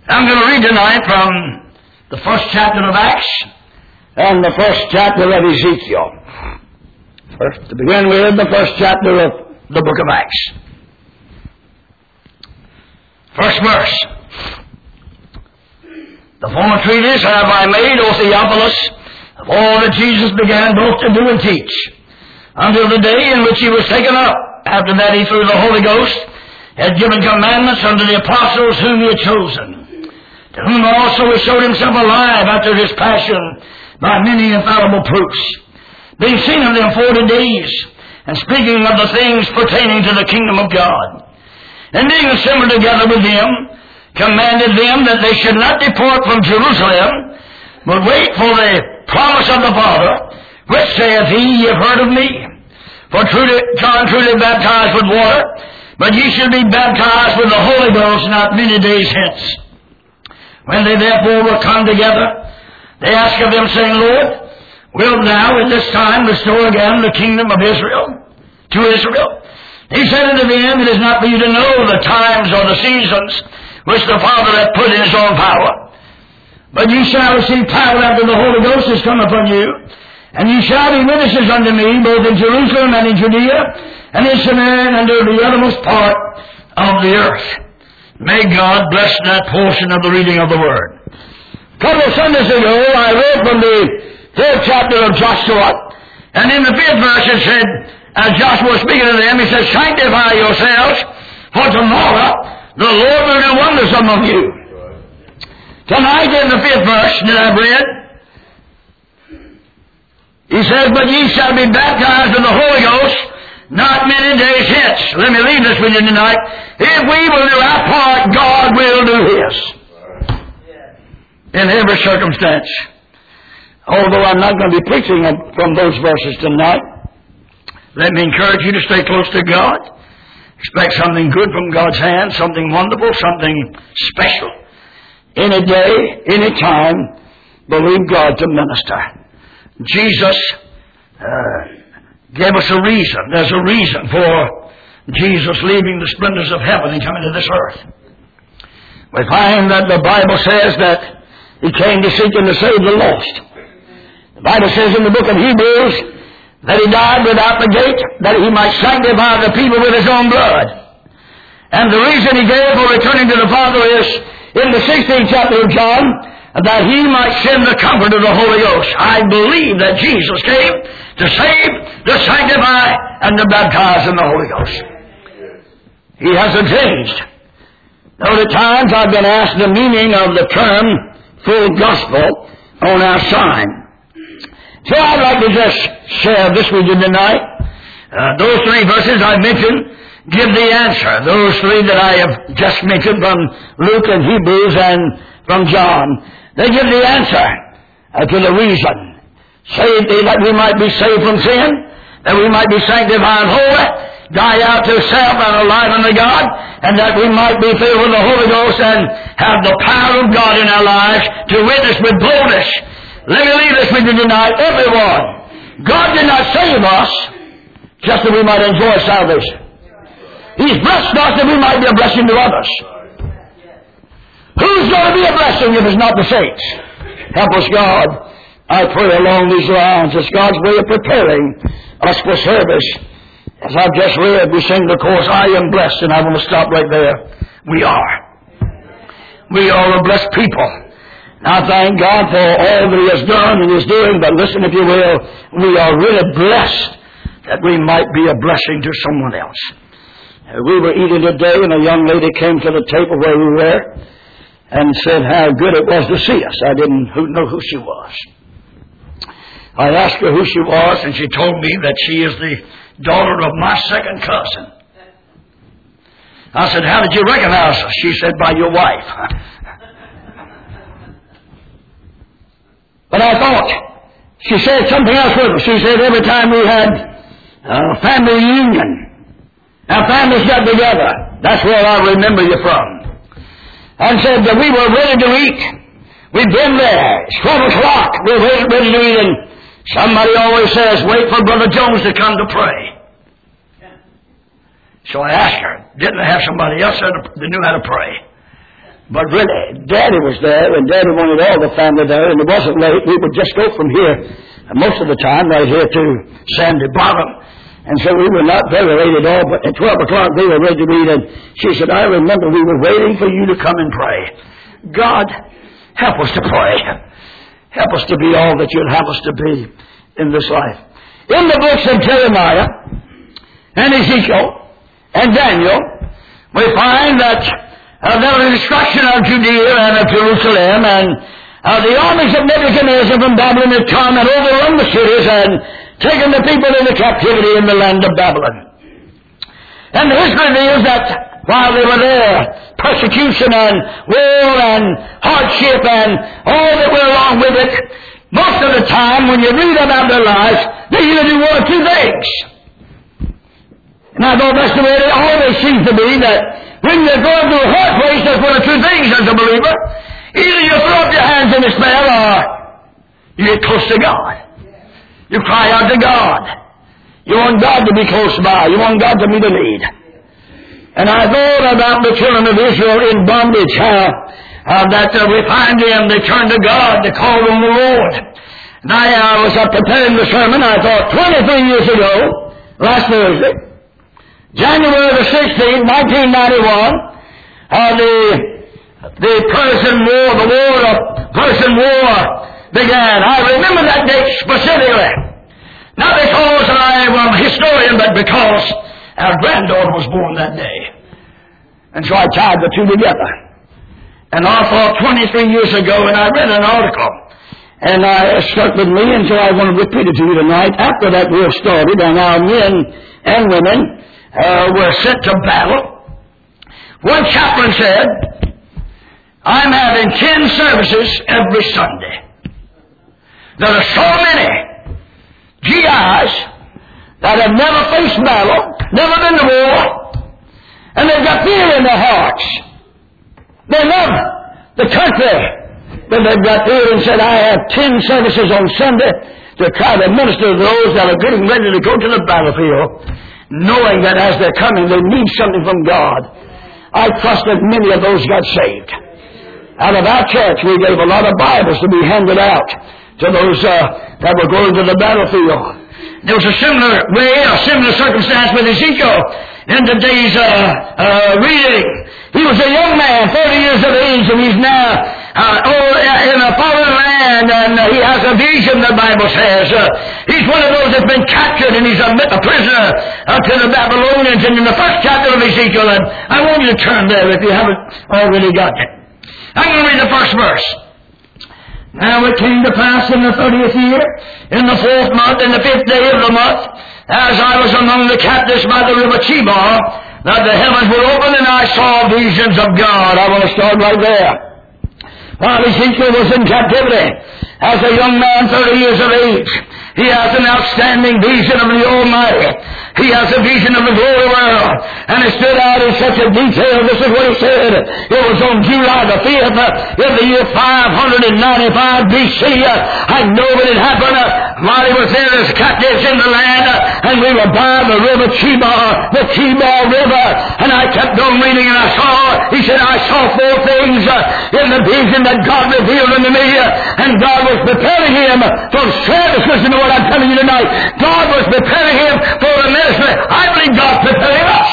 I'm going to read tonight from the first chapter of Acts and the first chapter of Ezekiel. First, to begin with, the first chapter of the book of Acts. First verse. The former treatise have I made, O Theophilus, of all that Jesus began both to do and teach, until the day in which he was taken up. After that he, through the Holy Ghost, had given commandments unto the apostles whom he had chosen, to whom also he showed himself alive after his passion by many infallible proofs, being seen of them 40 days, and speaking of the things pertaining to the kingdom of God. And being assembled together with them, commanded them that they should not depart from Jerusalem, but wait for the promise of the Father, which saith he, ye have heard of me. For truly, John truly baptized with water, but ye shall be baptized with the Holy Ghost not many days hence. When they therefore were come together, they asked of him, saying, Lord, wilt thou at this time restore again the kingdom of Israel to Israel? He said unto them, it is not for you to know the times or the seasons which the Father hath put in his own power. But ye shall receive power after the Holy Ghost is come upon you, and ye shall be witnesses unto me, both in Jerusalem and in Judea, and in Samaria, and unto the uttermost part of the earth. May God bless that portion of the reading of the Word. A couple of Sundays ago, I read from the 3rd chapter of Joshua, and in the 5th verse it said, as Joshua was speaking to them, he said, sanctify yourselves, for tomorrow the Lord will do wonders among you. Tonight in the 5th verse that I've read, he says, but ye shall be baptized with the Holy Ghost not many days hence. Let me leave this with you tonight. If we will do our part, God will do His. In every circumstance. Although I'm not going to be preaching from those verses tonight, let me encourage you to stay close to God. Expect something good from God's hand, something wonderful, something special. Any day, any time, believe God to minister. Jesus gave us a reason. There's a reason for Jesus leaving the splendors of heaven and coming to this earth. We find that the Bible says that He came to seek and to save the lost. The Bible says in the book of Hebrews that He died without the gate, that He might sanctify the people with His own blood. And the reason He gave for returning to the Father is in the 16th chapter of John, that He might send the Comforter, the Holy Ghost. I believe that Jesus came to save, to sanctify, and to baptize in the Holy Ghost. He hasn't changed. Though at times I've been asked the meaning of the term full gospel on our sign. So I'd like to just share this with you tonight. Those 3 verses I mentioned give the answer. Those 3 that I have just mentioned from Luke and Hebrews and from John, they give the answer to the reason. Saved that we might be saved from sin, that we might be sanctified holy, die out to self and alive unto God, and that we might be filled with the Holy Ghost and have the power of God in our lives to witness with boldness. Let me leave this with you tonight, everyone. God did not save us just that we might enjoy salvation. He's blessed us that we might be a blessing to others. Who's going to be a blessing if it's not the saints? Help us, God. I pray along these lines. It's God's way of preparing us for service. As I've just read, we sing the chorus, I am blessed, and I want to stop right there. We are. We are a blessed people. I thank God for all that He has done and is doing, but listen, if you will, we are really blessed that we might be a blessing to someone else. We were eating today, and a young lady came to the table where we were and said how good it was to see us. I didn't know who she was. I asked her who she was, and she told me that she is the daughter of my second cousin. I said, how did you recognize us? She said, by your wife. But I thought, she said something else with us. She said every time we had a family reunion, our families got together. That's where I remember you from. And said that we were ready to eat. We've been there. It's 12 o'clock. We're ready to eat. And somebody always says, wait for Brother Jones to come to pray. So I asked her, didn't they have somebody else that knew how to pray? But really, Daddy was there, and Daddy wanted all the family there, and it wasn't late. We would just go from here, most of the time, right here to Sandy Bottom. And so we were not very late at all, but at 12 o'clock they were ready to read, and she said, I remember we were waiting for you to come and pray. God, help us to pray. Help us to be all that you'd have us to be in this life. In the books of Jeremiah and Ezekiel and Daniel, we find that there was destruction of Judea and of Jerusalem, and the armies of Nebuchadnezzar from Babylon had come and overrun the cities and taken the people into captivity in the land of Babylon. And the history reveals that while they were there, persecution and war and hardship and all that went along with it, most of the time when you read about their lives, they either do one of two things. And I thought that's the way it always seems to be, that when you're going through a hard place, there's one of two things as a believer. Either you throw up your hands in despair, or you get close to God. You cry out to God. You want God to be close by. You want God to meet a need. And I thought about the children of Israel in bondage, how that we find them, they turn to God, they call on the Lord. And I was up preparing the sermon, I thought 23 years ago, last Thursday, January the 16th, 1991, the Persian War, the war of Persian War began. I remember that date specifically. Not because I am a historian, but because our granddaughter was born that day. And so I tied the two together. And I thought 23 years ago, and I read an article, and it stuck with me, and so I want to repeat it to you tonight. After that war started, and our men and women were sent to battle, one chaplain said, I'm having 10 services every Sunday. There are so many GIs that have never faced battle, never been to war, and they've got fear in their hearts. They love the country, but they've got fear, and said, I have 10 services on Sunday to try to minister to those that are getting ready to go to the battlefield, knowing that as they're coming, they need something from God. I trust that many of those got saved. Out of our church, we gave a lot of Bibles to be handed out to those that were going to the battlefield. There was a similar way, a similar circumstance with Ezekiel in today's reading. He was a young man, 30 years of age, and he's now in a foreign land, and he has a vision, the Bible says. He's one of those that's been captured, and he's a prisoner to the Babylonians. And in the first chapter of Ezekiel, and I want you to turn there if you haven't already got it. I'm going to read the first verse. Now it came to pass in the 30th year, in the 4th month, in the 5th day of the month, as I was among the captives by the river Chebar, that the heavens were opened and I saw visions of God. I want to start right there. While Ezekiel was in captivity, as a young man, 30 years of age, he has an outstanding vision of the Almighty. He has a vision of the glory world. And it stood out in such a detail. This is what he said. It was on July the 5th in the year 595 B.C. I know when it happened while he was there as captives in the land. And we were by the river Chebar, the Chebar River. And I kept on reading and I saw 4 things in the vision that God revealed unto me. And God was preparing him for service. Listen to what I'm telling you tonight. God was preparing him for the ministry. I believe God's preparing us.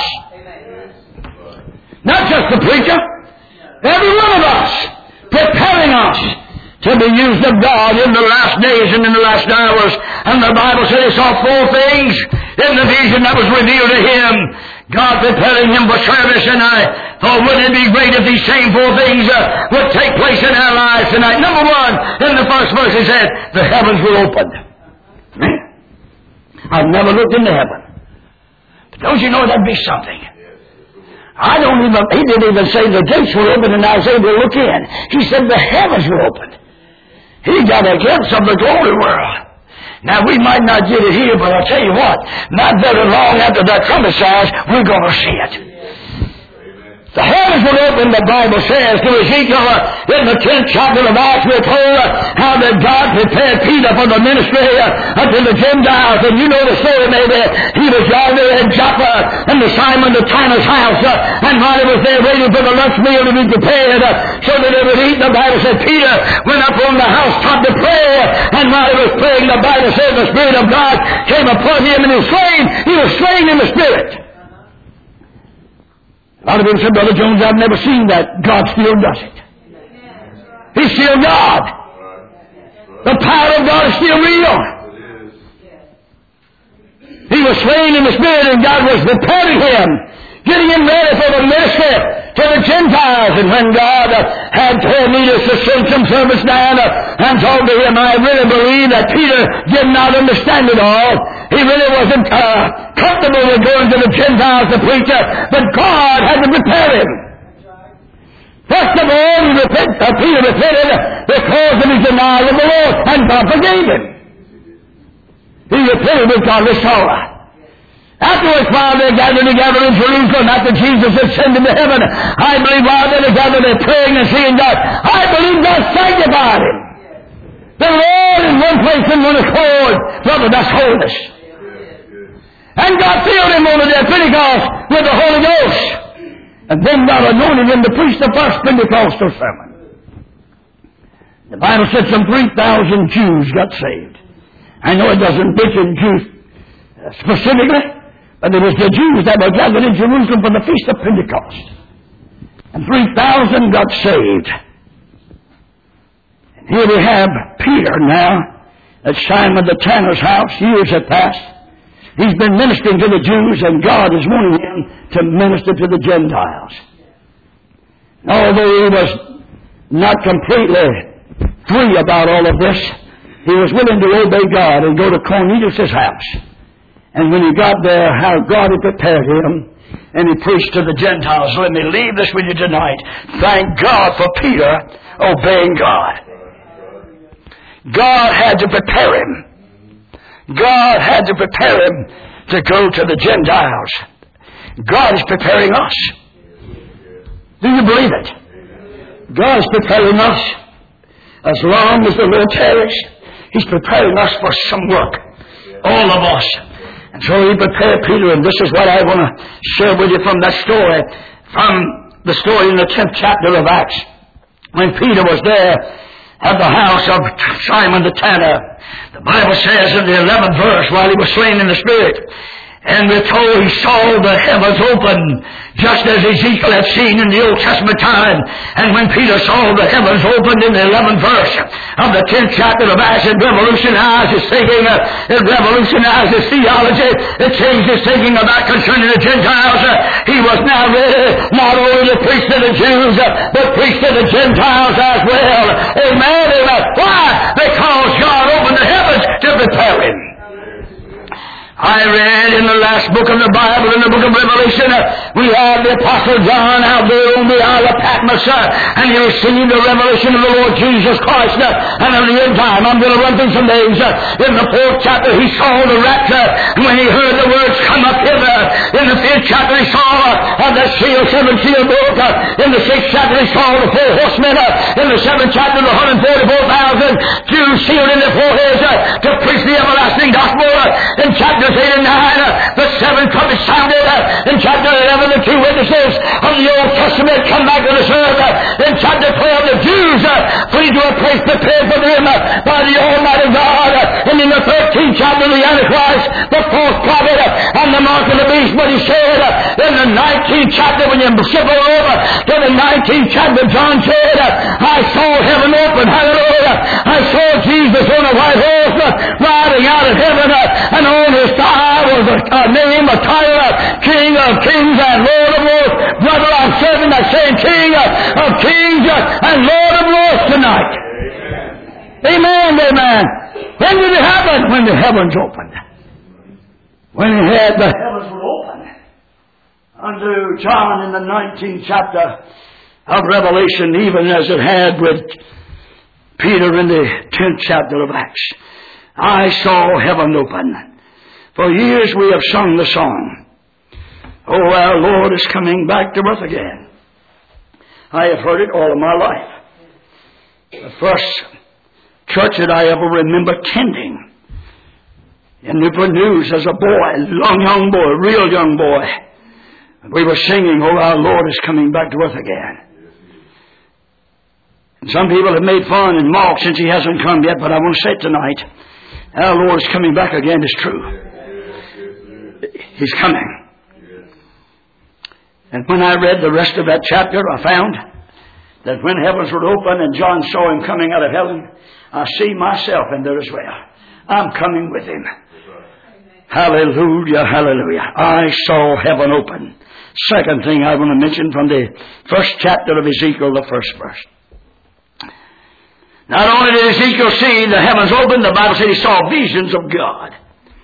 Not just the preacher. Every one of us. Preparing us to be used of God in the last days and in the last hours. And the Bible said he saw 4 things in the vision that was revealed to him. God preparing him for service, and I thought, wouldn't it be great if these same 4 things would take place in our lives tonight? Number 1, in the first verse he said, the heavens were opened. Man, I've never looked into heaven. But don't you know that'd be something? He didn't even say the gates were open and I was able to look in. He said the heavens were opened. He got a glimpse of the glory world. Now, we might not get it here, but I'll tell you what, not very long after that trumpet sounds, we're going to see it. The heavens were open, the Bible says, to Ezekiel in the 10th chapter of Acts. We're told how that God prepared Peter for the ministry unto the Gentiles. And you know the story maybe. He was yonder in Joppa in the Simon the Tanner's house. And while he was there waiting for the lunch meal to be prepared so that they would eat, the Bible said Peter went up on the housetop to pray. And while he was praying, the Bible said the Spirit of God came upon him and he was slain in the Spirit. A lot of people said, Brother Jones, I've never seen that. God still does it. He's still God. The power of God is still real. He was slain in the Spirit and God was preparing him, getting him ready for the ministry to the Gentiles. And when God had told me to send some servants down and talk to him, I really believe that Peter did not understand it all. He really wasn't comfortable with going to the Gentiles to preach, but God had to prepare him. First of all, Peter repented because of his denial of the Lord, and God forgave him. He repented with godly sorrow. Afterwards, while they gathered together in Jerusalem, after Jesus ascended to heaven, I believe while they were together, they're praying and seeing God. I believe God sanctified him. They were all in one place in one accord. Brother, that's holiness. And God filled him on the day of Pentecost with the Holy Ghost. And then God anointed him to preach the first Pentecostal sermon. The Bible said some 3,000 Jews got saved. I know it doesn't mention Jews specifically, but it was the Jews that were gathered in Jerusalem for the Feast of Pentecost. And 3,000 got saved. And here we have Peter now at Simon the Tanner's house. Years have passed. He's been ministering to the Jews, and God is wanting him to minister to the Gentiles. And although he was not completely free about all of this, he was willing to obey God and go to Cornelius' house. And when he got there, how God had prepared him, and he preached to the Gentiles. Let me leave this with you tonight. Thank God for Peter obeying God. God had to prepare him. God had to prepare him to go to the Gentiles. God is preparing us. Do you believe it? God is preparing us. As long as the Lord tarries, He's preparing us for some work. All of us. And so He prepared Peter, and this is what I want to share with you from that story. From the story in the 10th chapter of Acts. When Peter was there at the house of Simon the Tanner. The Bible says in the 11th verse, while he was slain in the Spirit, and we're told he saw the heavens open, just as Ezekiel had seen in the Old Testament time. And when Peter saw the heavens opened in the 11th verse of the 10th chapter of Acts, it revolutionized his thinking, it revolutionized his theology, it changed his thinking about concerning the Gentiles. He was now ready not only to preach to the Jews, but preach to the Gentiles as well. Amen, amen. Why? Because God opened the heavens to prepare him. I read in the last book of the Bible, in the book of Revelation, we have the Apostle John out there on the Isle of Patmos, and he received the revelation of the Lord Jesus Christ and of the end time. I'm going to run through some names. In the 4th chapter, he saw the rapture, and when he heard the words, "Come up hither." In the 5th chapter, he saw the seven seal book. In the 6th chapter, he saw the 4 horsemen. In the 7th chapter, the 144,000 Jews sealed in their foreheads to preach the everlasting gospel. In chapter 8 and 9, the 7 trumpets sounded. In chapter 11, the 2 witnesses of the Old Testament come back to this earth. In chapter 12, the Jews flee to a place prepared for them by the Almighty God. And in the 13th chapter, the Antichrist, the false prophet, and the mark of the beast. But he said, in the 19th chapter, when you skip over to the 19th chapter, John said, I saw heaven open. Hallelujah. I saw Jesus on a white horse riding out of heaven, and on his thigh was a name, a title, King of Kings and Lord of Lords. Brother, I'm serving that same King of Kings and Lord of Lords tonight. Amen, amen. When did it happen? When the heavens opened. When he had the heavens were opened. Unto John in the 19th chapter of Revelation, even as it had with Peter in the 10th chapter of Acts. I saw heaven open. For years we have sung the song, "Oh, our Lord is coming back to earth again." I have heard it all of my life. The first church that I ever remember attending in Newport News as a boy, young boy, real young boy. We were singing, "Oh, our Lord is coming back to earth again." And some people have made fun and mocked since He hasn't come yet, but I want to say it tonight. Our Lord is coming back again is true. He's coming. And when I read the rest of that chapter, I found that when heavens were open and John saw Him coming out of heaven, I see myself in there as well. I'm coming with Him. Hallelujah, hallelujah. I saw heaven open. Second thing I want to mention from the first chapter of Ezekiel, the first verse. Not only did Ezekiel see the heavens open, the Bible said he saw visions of God.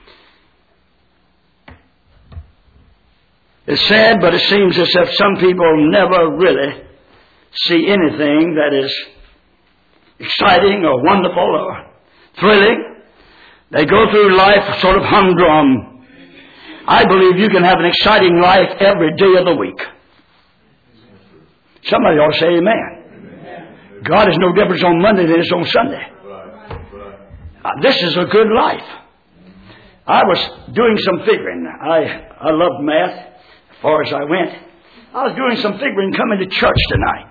It's sad, but it seems as if some people never really see anything that is exciting or wonderful or thrilling. They go through life sort of humdrum. I believe you can have an exciting life every day of the week. Somebody ought to say amen. God is no different on Monday than it's on Sunday. This is a good life. I was doing some figuring. I loved math as far as I went. I was doing some figuring coming to church tonight.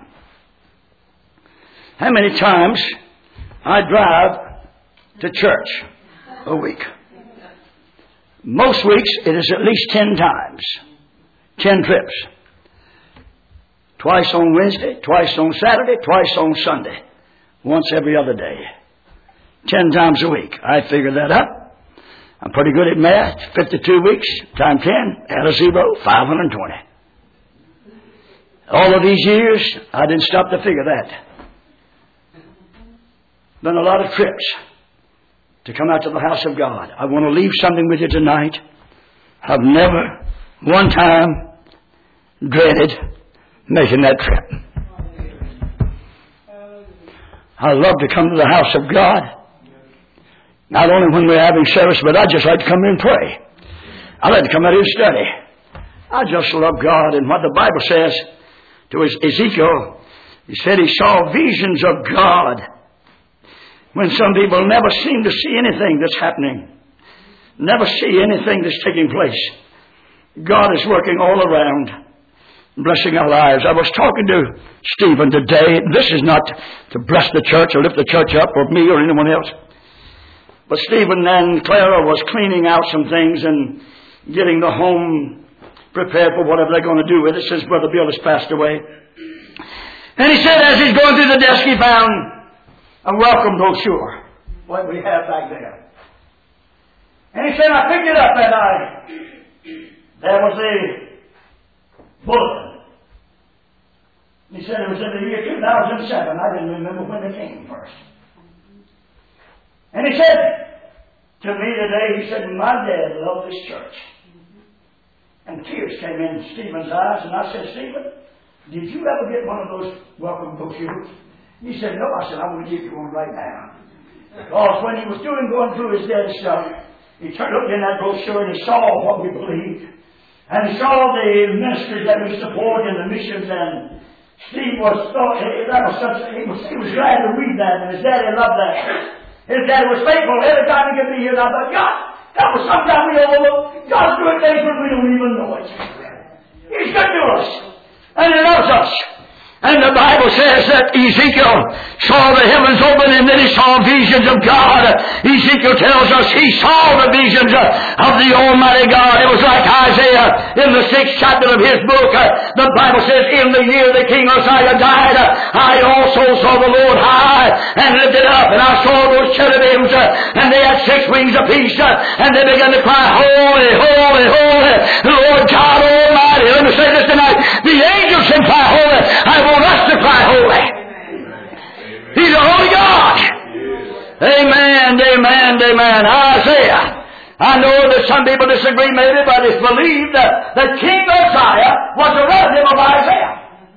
How many times I drive to church a week? Most weeks it is at least 10 times. 10 trips. Twice on Wednesday, twice on Saturday, twice on Sunday. Once every other day. 10 times a week. I figured that up. I'm pretty good at math. 52 weeks times 10, add a zero, 520. All of these years, I didn't stop to figure that. Done a lot of trips to come out to the house of God. I want to leave something with you tonight. I've never one time dreaded making that trip. I love to come to the house of God. Not only when we're having service, but I just like to come in and pray. I like to come out here and study. I just love God. And what the Bible says to Ezekiel, he said he saw visions of God. When some people never seem to see anything that's happening. Never see anything that's taking place. God is working all around, blessing our lives. I was talking to Stephen today. This is not to bless the church or lift the church up or me or anyone else. But Stephen and Clara was cleaning out some things and getting the home prepared for whatever they're going to do with it since Brother Bill has passed away. And he said as he's going through the desk he found a welcome brochure, what we have back there. And he said, I picked it up and there was a bulletin. He said it was in the year 2007. I didn't remember when it came first. And he said to me today, he said, my dad loved this church. And tears came in Stephen's eyes, and I said, Stephen, did you ever get one of those welcome brochures? He said, no. I said, I'm going to give you one right now. Because when he was going through his dad's stuff, he looked in that brochure and he saw what we believed. And he saw the ministries that we support and the missions. And Steve was he was glad to read that, and his daddy loved that. His daddy was faithful every time he could be here. And I thought, God, that was sometimes we overlook. God's doing things when we don't even know it. He's good to us. And He loves us. And the Bible says that Ezekiel saw the heavens open and then he saw visions of God. Ezekiel tells us he saw the visions of the Almighty God. It was like Isaiah in the 6th chapter of his book. The Bible says, in the year that King Uzziah died, I also saw the Lord high and lifted up. And I saw those cherubims and they had 6 wings apiece and they began to cry, holy, holy, holy, Lord God Almighty. Let me say this tonight. The angels can cry holy. I want us to cry holy. He's a holy God. Amen, amen, amen. Isaiah. I know that some people disagree maybe, but it's believed that King Uzziah was a relative of Isaiah.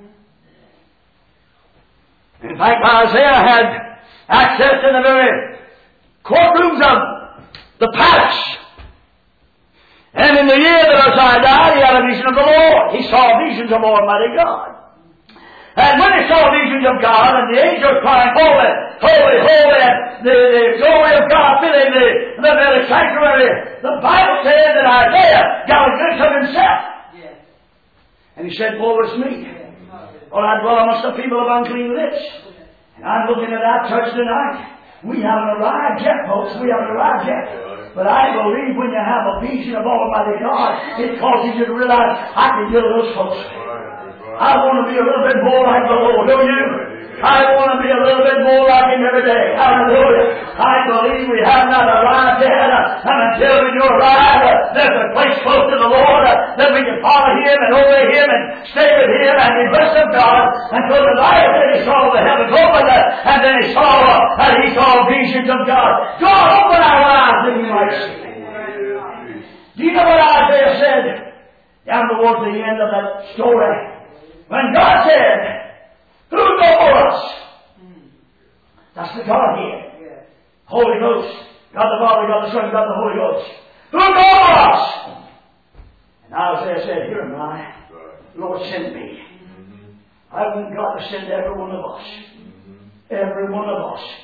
In fact, Isaiah had access to the very courtrooms of the palace. And in the year that Uzziah died, he had a vision of the Lord. He saw visions of Almighty God. And when they saw visions of God and the angels crying, Holy, holy, holy, and the glory of God filling the very sanctuary, the Bible said that Isaiah got a glimpse of himself. Yes. And he said, woe is me. Well, I dwell amongst the people of unclean lips. And I'm looking at our church tonight. We haven't arrived yet, folks. We haven't arrived yet. But I believe when you have a vision of Almighty God, it causes you to realize, I can get a little closer. I want to be a little bit more like the Lord, don't you? I want to be a little bit more like Him every day. Hallelujah. I believe we have not arrived yet. And until we do arrive, there's a place close to the Lord that we can follow Him and obey Him and stay with Him and be blessed of God. Until the Bible said He saw the heavens open and then He saw visions of God. God, open our eyes that we might see. Do you know what Isaiah said down towards the end of that story? When God said, who's over us? That's the Godhead. Holy Ghost. God the Father, God the Son, God the Holy Ghost. Who's over us? And Isaiah said, here am I. Lord, send me. I want God to send every one of us. Every one of us.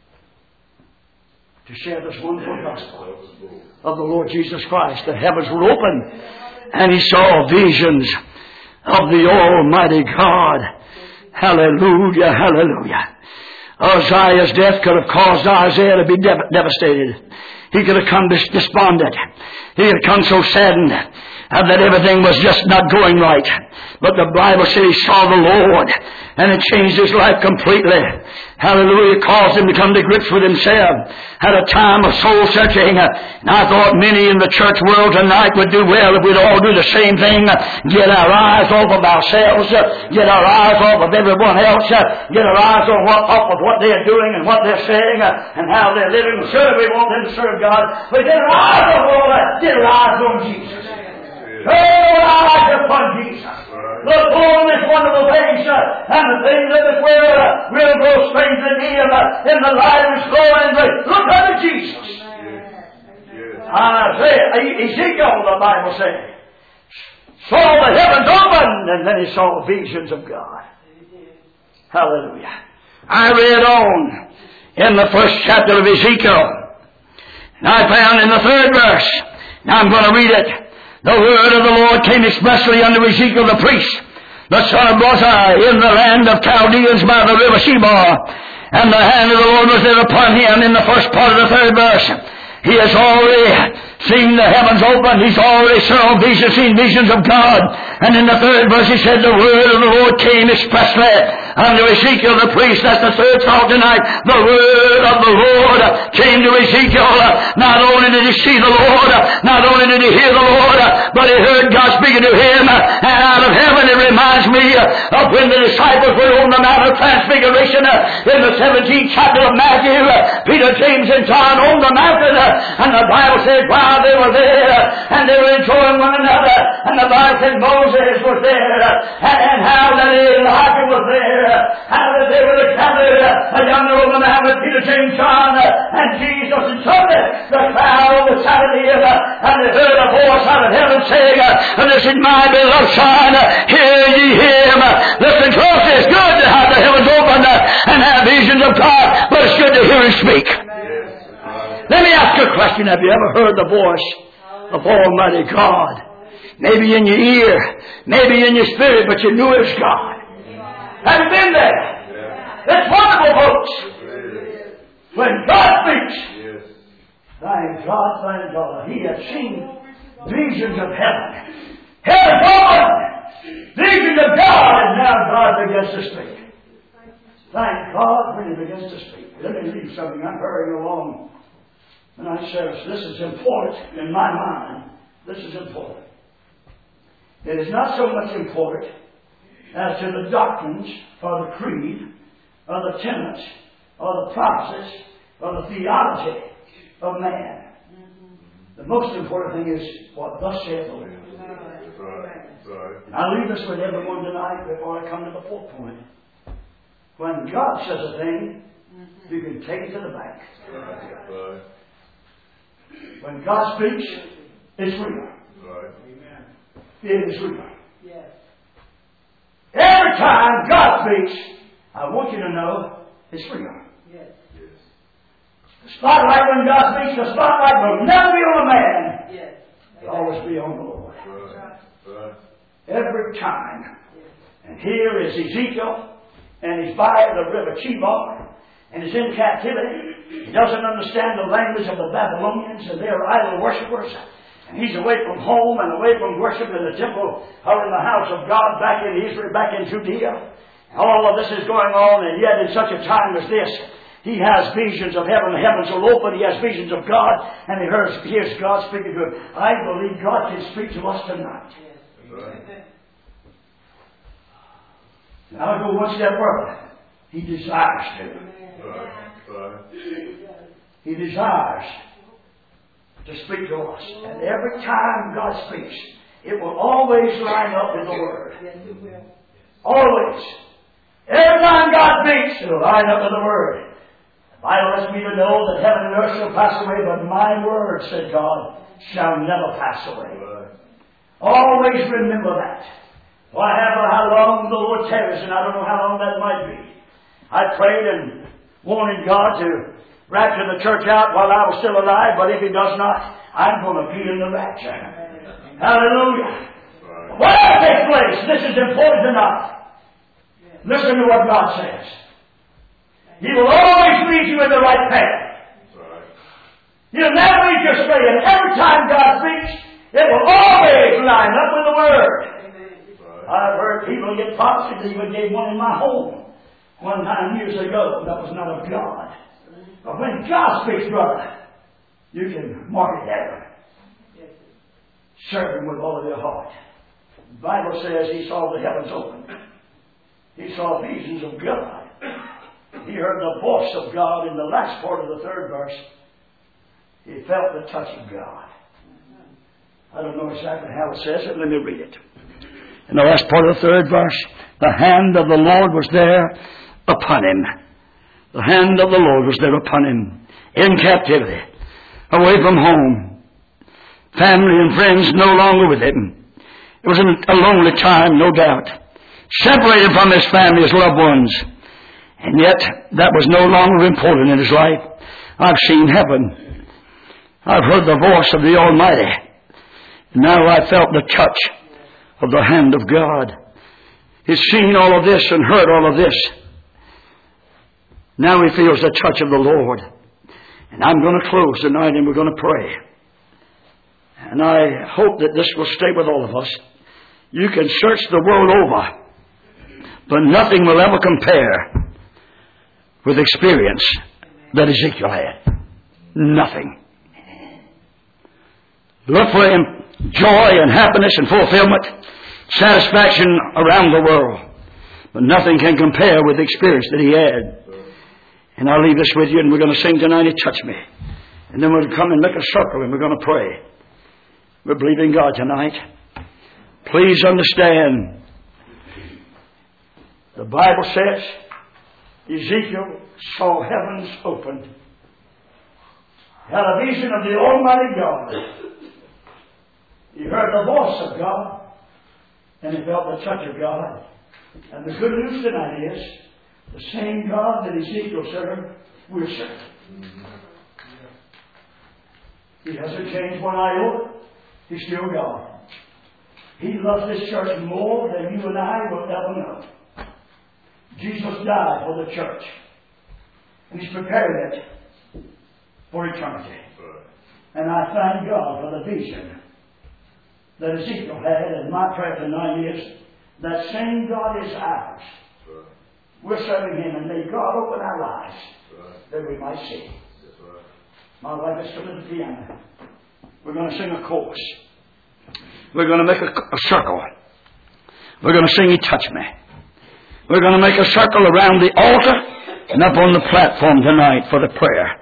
To share this wonderful gospel of the Lord Jesus Christ. The heavens were open and He saw visions of the Almighty God. Hallelujah, hallelujah. Uzziah's death could have caused Isaiah to be devastated. He could have come despondent. He had come so saddened that everything was just not going right. But the Bible said he saw the Lord and it changed his life completely. Hallelujah. It caused him to come to grips with himself. Had a time of soul searching. And I thought many in the church world tonight would do well if we'd all do the same thing. Get our eyes off of ourselves. Get our eyes off of everyone else. Get our eyes off of what they're doing and what they're saying and how they're living. Sure, we want them to serve God. But get our eyes off all that. Get our eyes on Jesus. Turn our eyes upon Jesus. Look on this wonderful things and the things of this world will grow strange to Him in the light of His glory. Look unto Jesus. Ezekiel, the Bible said, saw the heavens opened and then he saw visions of God. Hallelujah. I read on in the first chapter of Ezekiel and I found in the 3rd verse. Now I'm going to read it. The word of the Lord came expressly unto Ezekiel the priest, the son of Buzi, in the land of Chaldeans by the river Sheba. And the hand of the Lord was there upon him in the first part of the 3rd verse. He has already seen the heavens open. He's already seen visions of God. And in the 3rd verse he said, the word of the Lord came expressly unto Ezekiel the priest. That's the 3rd thought tonight. The word of the Lord came to Ezekiel. Not only did he see the Lord, not only did he hear the Lord, but he heard God speaking to him. And out of heaven it reminds me of when the disciples were on the Mount of Transfiguration in the 17th chapter of Matthew. Peter, James, and John on the mountain. And the Bible said while they were there and they were enjoying one another, and the Bible said Moses was there and how that Elijah was there, how that they were gathered yonder on the mountain with Peter, James, John, and Jesus, and suddenly the crowd on the side of the hill, and they heard a voice out of heaven saying, this is my beloved Son, hear ye him. Listen close, it's good to have the heavens open and have visions of God, but it's good to hear Him speak. Let me ask you a question. Have you ever heard the voice of Almighty God? Maybe in your ear, maybe in your spirit, but you knew it was God. Have you been there? It's wonderful, folks. When God speaks, thank God, He has seen visions of heaven. Heaven's open! Visions of God, and now God begins to speak. Thank God when He begins to speak. Let me read something. I'm hurrying along. And I says, this is important in my mind. This is important. It is not so much important as to the doctrines or the creed or the tenets or the prophecies or the theology of man. The most important thing is what thus saith the Lord. And I leave this with everyone tonight before I come to the 4th point. When God says a thing, you can take it to the bank. When God speaks, it's real. It is real. Every every time God speaks, I want you to know it's real. Yes. The spotlight when God speaks, the spotlight will never be on a man. Yes. It'll always be on the Lord. Right. Every time. And here is Ezekiel, and he's by the river Chebar, and he's in captivity. He doesn't understand the language of the Babylonians, and they're idol worshippers. And he's away from home and away from worship in the temple or in the house of God back in Israel, back in Judea. And all of this is going on, and yet in such a time as this, he has visions of heaven. The heavens will open. He has visions of God, and he hears God speaking to him. I believe God can speak to us tonight. Yes. Now I'll go one step further. He desires to. He desires to speak to us. And every time God speaks, it will always line up with the Word. Yes, it will. Always. Every time God speaks, it will line up with the Word. The Bible lets me to know that heaven and earth shall pass away, but my Word, said God, shall never pass away. Always remember that. Whatever, how long the Lord tarries, and I don't know how long that might be. I prayed and wanted God to rapture the church out while I was still alive, but if He does not, I'm going to be in the rapture. Hallelujah. Whatever takes place, this is important tonight. Listen to what God says. He will always lead you in the right path. He'll never lead you astray, and every time God speaks, it will always line up with the Word. I've heard people get prophecies. Even gave one in my home one time years ago. That was not of God. But when God speaks, brother, you can mark it down. Serve Him with all of your heart. The Bible says He saw the heavens open. He saw visions of God. He heard the voice of God in the last part of the 3rd verse. He felt the touch of God. I don't know exactly how it says it. Let me read it. In the last part of the 3rd verse, the hand of the Lord was there upon him. The hand of the Lord was there upon him. In captivity. Away from home. Family and friends no longer with him. It was a lonely time, no doubt. Separated from his family, his loved ones. And yet, that was no longer important in his life. I've seen heaven. I've heard the voice of the Almighty. And now I felt the touch of the hand of God. He's seen all of this and heard all of this. Now he feels the touch of the Lord. And I'm going to close tonight and we're going to pray. And I hope that this will stay with all of us. You can search the world over, but nothing will ever compare with experience that Ezekiel had. Nothing. Look for him. Joy and happiness and fulfillment, satisfaction around the world. But nothing can compare with the experience that he had. And I'll leave this with you, and we're going to sing tonight, He Touched Me. And then we'll come and make a circle, and we're going to pray. We're believing God tonight. Please understand, the Bible says Ezekiel saw heavens opened. Had a vision of the Almighty God. He heard the voice of God, and he felt the touch of God. And the good news tonight is, the same God that Ezekiel served, we're serving. He hasn't changed one iota. He's still God. He loves this church more than you and I will ever know. Jesus died for the church. And He's prepared it for eternity. And I thank God for the vision that Ezekiel had, and my prayer tonight is that same God is ours. Right. We're serving Him, and may God open our eyes that we might see. Right. My wife is still at the piano. We're going to sing a chorus. We're going to make a circle. We're going to sing He Touched Me. We're going to make a circle around the altar and up on the platform tonight for the prayer.